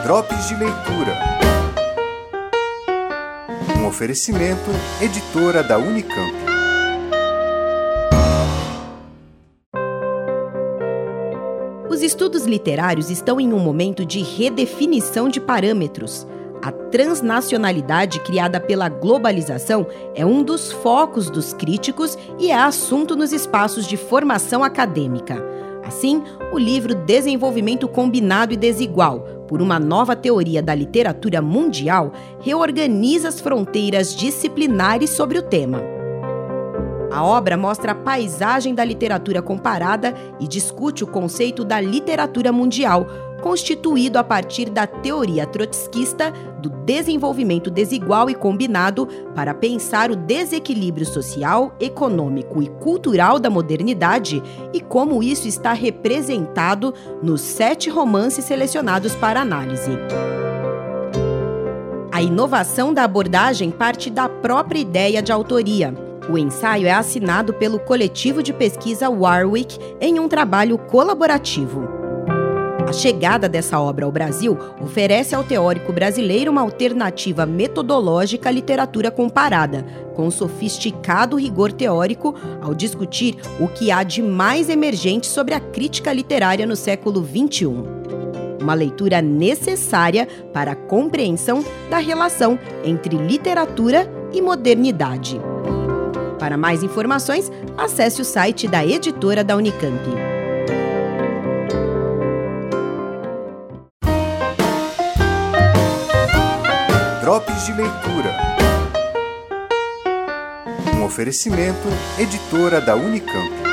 Drops de Leitura. Um oferecimento, editora da Unicamp. Os estudos literários estão em um momento de redefinição de parâmetros. A transnacionalidade criada pela globalização é um dos focos dos críticos e é assunto nos espaços de formação acadêmica. Assim, o livro Desenvolvimento Combinado e Desigual, por uma nova teoria da literatura mundial, reorganiza as fronteiras disciplinares sobre o tema. A obra mostra a paisagem da literatura comparada e discute o conceito da literatura mundial, constituído a partir da teoria trotskista do desenvolvimento desigual e combinado para pensar o desequilíbrio social, econômico e cultural da modernidade e como isso está representado nos 7 romances selecionados para análise. A inovação da abordagem parte da própria ideia de autoria. O ensaio é assinado pelo coletivo de pesquisa Warwick em um trabalho colaborativo. A chegada dessa obra ao Brasil oferece ao teórico brasileiro uma alternativa metodológica à literatura comparada, com sofisticado rigor teórico ao discutir o que há de mais emergente sobre a crítica literária no século XXI. Uma leitura necessária para a compreensão da relação entre literatura e modernidade. Para mais informações, acesse o site da editora da Unicamp. Drops de Leitura. Um oferecimento, editora da Unicamp.